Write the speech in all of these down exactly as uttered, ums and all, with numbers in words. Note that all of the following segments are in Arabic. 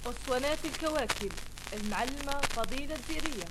أسطوانات الكواكب المعلمة فضيلة الديرية.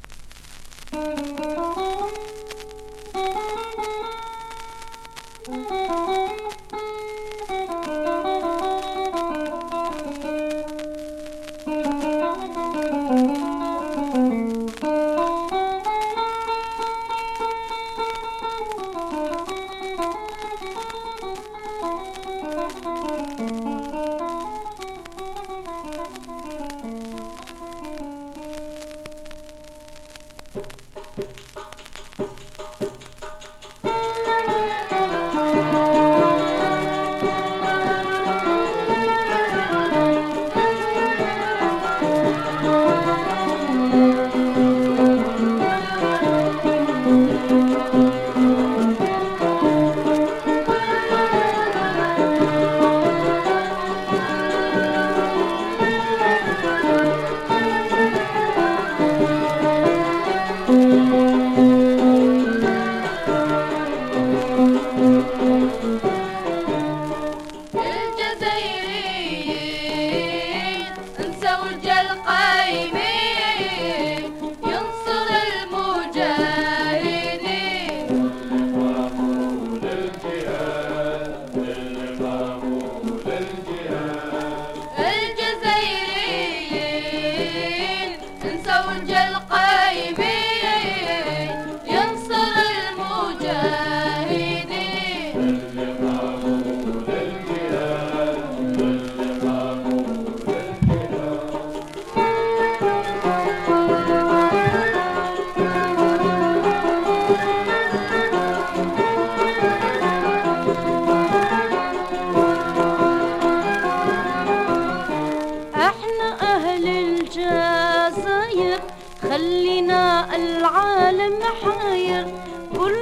خلينا العالم حاير، كل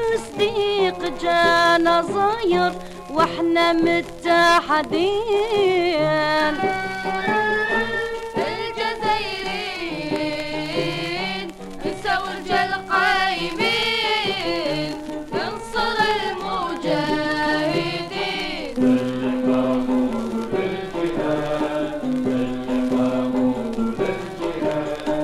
صديق جانا زاير واحنا متحدين. الجزائريين نسورج القايمين، ننصر المجاهدين. المأمول الجهاد، المأمول الجهاد.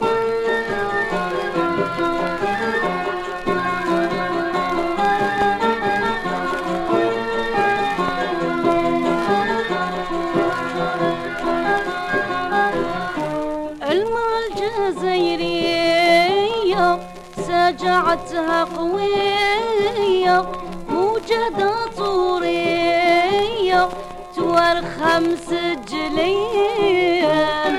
الجزائرية سجعتها قوية، موجدة طورية تورخم سجلين.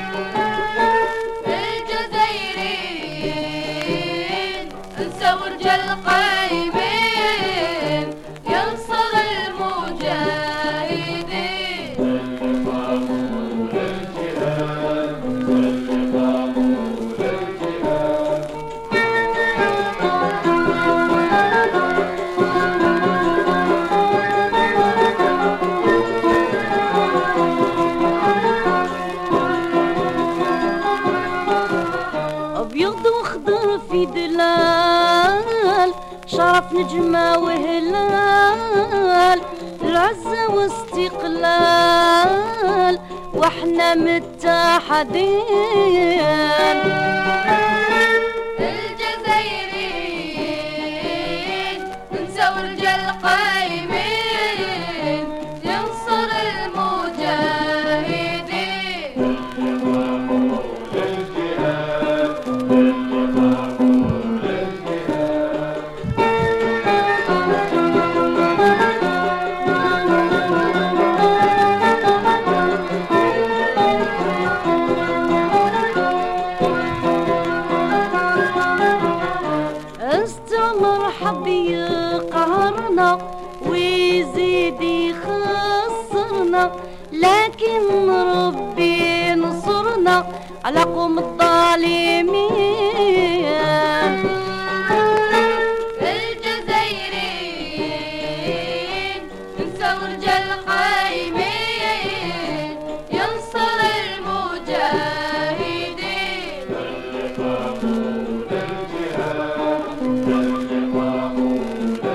الجزائريين نسورج القايمين، ينصر المجاهدين. المأمول الجهاد، المأمول الجهاد. أبيض واخضر في دلال، شرف نجمة وهلال، العزة واستقلال واحنا متحدين. الجزائريين نسورج القايمين، ينصر المجاهدين. المأمول الجهاد، المأمول الجهاد. استمر حبي يقهرنا ويزيد يخسرنا، لكن ربي نصرنا على قوم الظالمين. الجزائريين نسورج القايمين، ينصر المجاهدين. المأمول الجهاد، المأمول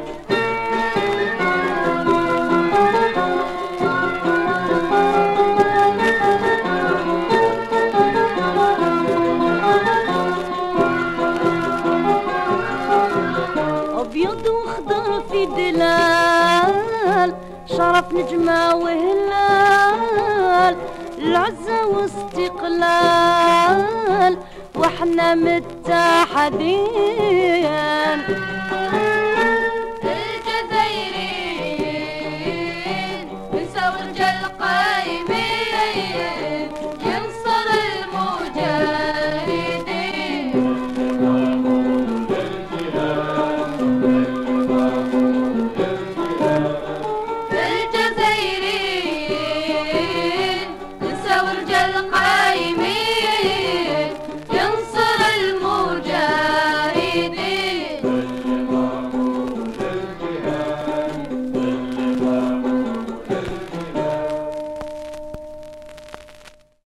الجهاد. نجمة وهلال، العزة واستقلال، واحنا متحدين.